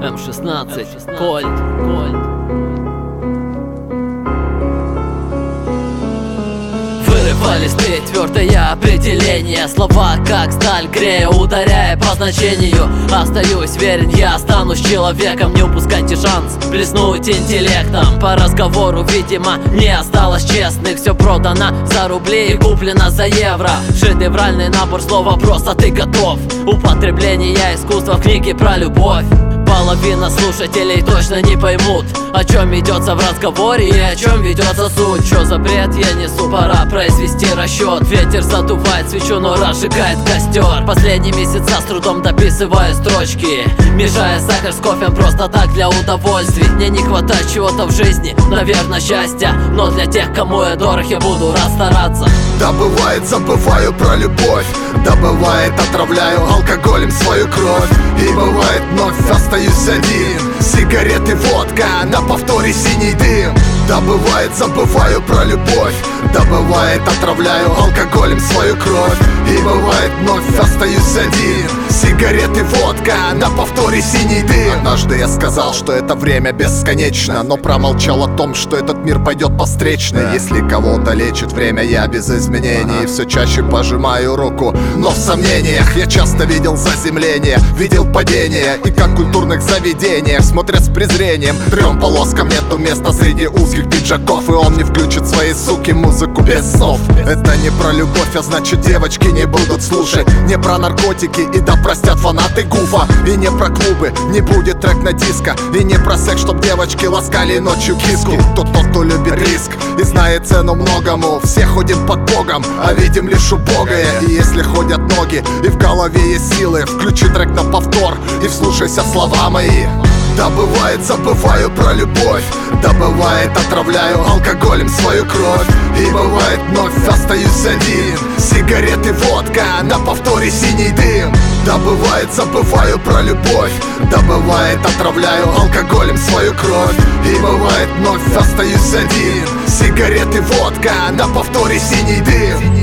М16, Кольт. Вырывали листы, твердое определение. Слова как сталь, грея, ударяя по значению. Остаюсь верен, я останусь человеком. Не упускайте шанс блеснуть интеллектом. По разговору, видимо, не осталось честных. Все продано за рубли и куплено за евро. Шедевральный набор слова, просто ты готов. Употребление искусства в книге про любовь. Половина слушателей точно не поймут, о чем ведется в разговоре и о чем ведется суть. Что за бред я несу, пора произвести расчет. Ветер задувает свечу, но разжигает костер. Последние месяца с трудом дописываю строчки, мешая сахар с кофе просто так для удовольствий. Мне не хватает чего-то в жизни, наверное счастья, но для тех, кому я дорог, я буду рад стараться. Да бывает, забываю про любовь. Да бывает, отравляю алкоголем свою кровь. И бывает, вновь остаюсь один. Сигареты, водка, на повторе синий дым. Да бывает, забываю про любовь. Да бывает, отравляю алкоголем свою кровь. И бывает, вновь остаюсь один. Сигареты, водка, на повторе синий дым. Однажды я сказал, что это время бесконечно, но промолчал о том, что этот мир пойдет по встречной. Если кого-то лечит время, я без изменений. Все чаще пожимаю руку, но в сомнениях. Я часто видел заземление, видел падение. И как в культурных заведениях смотрят с презрением. Трем полоскам нету места среди узких пиджаков. И он не включит своей суки музыку без слов. Это не про любовь, а значит девочки не будут слушать. Не про наркотики, и да простят фанаты Гуфа. И не про клубы, не будет трек на диско. И не про секс, чтоб девочки ласкали ночью киску. Тот, кто любит риск и знает цену многому. Все ходим под Богом, а видим лишь убогое. И если ходят ноги и в голове есть силы, включи трек на повтор и вслушайся в слова мои. Да бывает, забываю про любовь. Да бывает, отравляю алкоголем свою кровь. И бывает, вновь остаюсь один. Сигареты, водка, на повторе синий дым. Да бывает, забываю про любовь. Да бывает, отравляю алкоголем свою кровь. И бывает, вновь остаюсь один. Сигареты, водка, на повторе синий дым.